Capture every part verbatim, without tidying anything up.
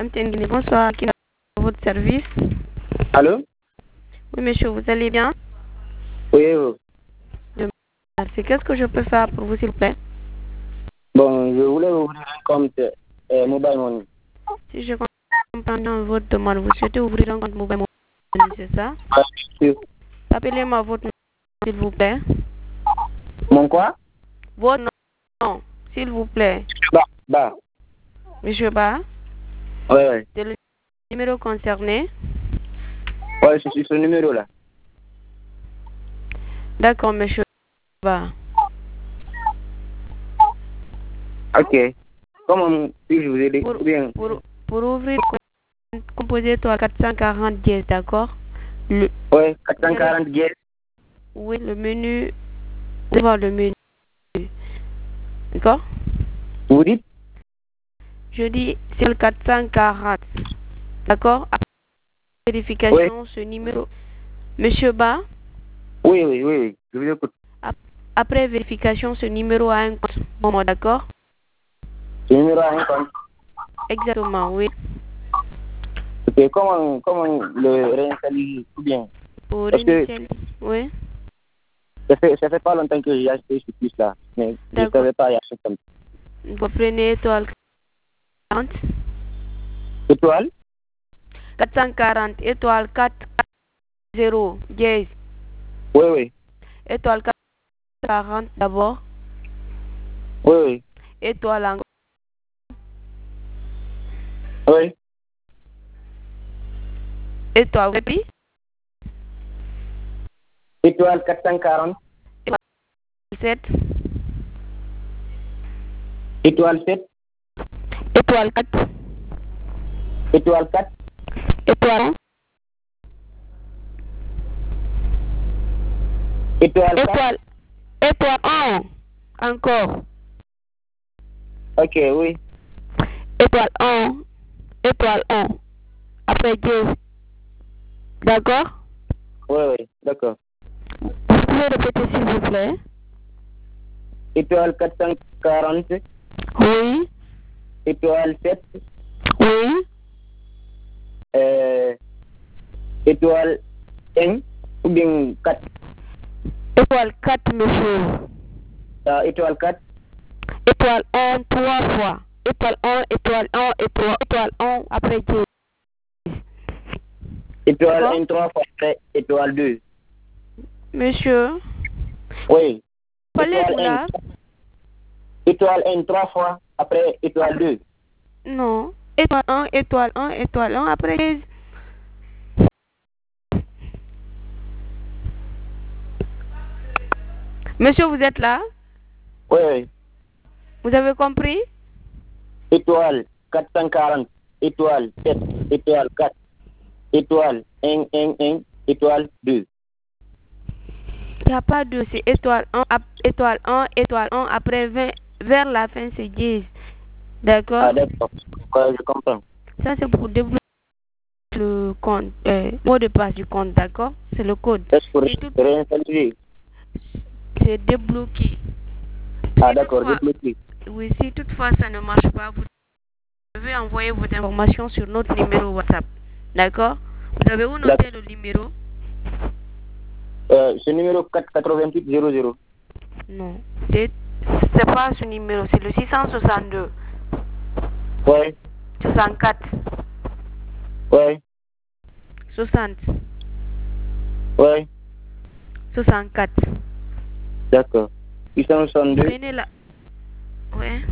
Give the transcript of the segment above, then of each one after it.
M T N Guinée, bonsoir. Qui est à votre service? Allô? Oui, monsieur, vous allez bien? Oui, oui. Merci. Qu'est-ce que je peux faire pour vous, s'il vous plaît? Bon, je voulais ouvrir un compte euh, Mobile Money. Si je comprends bien votre demande, vous souhaitez ouvrir un compte Mobile Money, c'est ça? Ah, oui. Appelez-moi votre nom, s'il vous plaît. Mon quoi? Votre nom, s'il vous plaît. Bah, bah. Monsieur Ba? Ouais, ouais. C'est le numéro concerné? Ouais, je suis ce numéro-là. D'accord, monsieur Ba. Ok. Comment puis-je vous aider? Pour, Bien. pour, pour ouvrir, composez toi quatre cent quarante dièse, d'accord? Le, Ouais, quatre cent quarante dièse. Oui, le menu. Vous allez voir le menu. D'accord? Vous dites? Je dis c'est le quatre cent quarante. D'accord? Après vérification, Oui. ce numéro. Monsieur Ba? Oui, oui, oui, oui. Je vous écoute. Après vérification, ce numéro a un compte. Bon, d'accord? Ce numéro a un compte. Exactement, oui. Ok, comment, comment le réinstaller tout bien? Pour Parce que initialiser. Oui. ça fait, ça fait pas longtemps que j'ai acheté ce plus-là. Mais je ne savais pas y acheter comme ça. Vous prenez étoile quarante. Étoile? quatre cent quarante, étoile quatre zéro, dièse. Oui, oui. Étoile quatre cent quarante d'abord. Oui, oui. Étoile en... Oui. Étoile, oui. Étoile quatre cent quarante. sept. Étoile sept. Étoile quatre. Étoile quatre. Étoile. Étoile quatre. Étoile. Étoile un. Encore. Ok, oui. Étoile un. Étoile un. Après dièse. D'accord? Oui, oui, d'accord. Vous pouvez répéter s'il vous plaît? Étoile quatre cent quarante. Oui. Étoile sept. Oui. Euh, étoile un ou bien quatre. Étoile quatre, monsieur. Euh, étoile quatre. Étoile un, trois fois. Étoile un, étoile un, étoile, étoile un, après dièse. Étoile un, trois fois après étoile deux. Monsieur, Oui. parlez-vous Étoile un. là? Étoile un, trois fois après étoile deux. Non. Étoile un, étoile un, étoile un, après dièse. Monsieur, vous êtes là? Oui, oui. Vous avez compris? Étoile quatre cent quarante. Étoile sept. Étoile quatre. Étoile un, un, un. Étoile deux. Il n'y a pas de, c'est étoile un, étoile un, étoile un, après vingt, vers la fin c'est dièse. D'accord? Ah, d'accord. Ouais, je comprends. Ça c'est pour débloquer le compte, euh, mot de passe du compte, d'accord? C'est le code. C'est pour Et tout, réinstaller. c'est débloqué. Ah, Si d'accord, toutefois, débloqué. oui, si toutefois ça ne marche pas, vous devez envoyer vos informations sur notre numéro WhatsApp. D'accord? Vous avez où noter le numéro? Euh, ce numéro quatre quatre-vingt-huit zéro zéro. Non. C'est, c'est pas ce numéro, c'est le six cent soixante-deux. Ouais. soixante-quatre. Ouais. soixante. Ouais. soixante-quatre. D'accord. six cent soixante-deux. Prenez la... Ouais.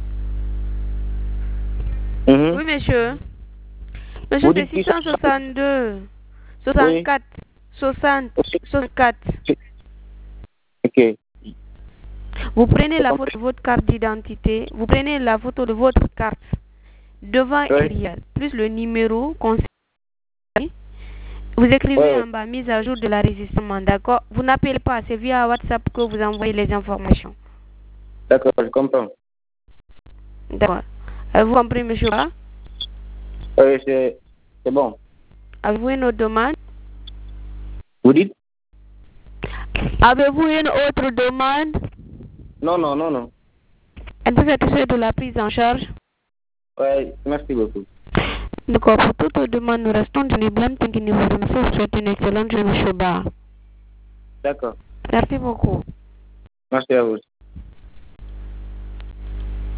Mm-hmm. Oui, monsieur. Monsieur, Vous c'est dites six cent soixante-deux. soixante-quatre. Oui. soixante. soixante-quatre. Ok. Vous prenez la photo de votre carte d'identité. Vous prenez la photo de votre carte devant Ouais. et derrière, plus le numéro concerné. Vous écrivez Ouais, ouais. en bas mise à jour de l'enregistrement, d'accord? Vous n'appelez pas, c'est via WhatsApp que vous envoyez les informations. D'accord, je comprends. D'accord. Avez-vous compris, monsieur? Oui, c'est, c'est bon. Avez-vous une autre demande? Vous dites? Avez-vous une autre demande? Non, non, non, non. Êtes-vous satisfait de la prise en charge? Ouais, merci beaucoup. D'accord, pour toute autre demande, nous restons disponibles. Tant que nous vous remercions, vous souhaitez une excellente journée, monsieur Barr. D'accord. Merci beaucoup. Merci à vous.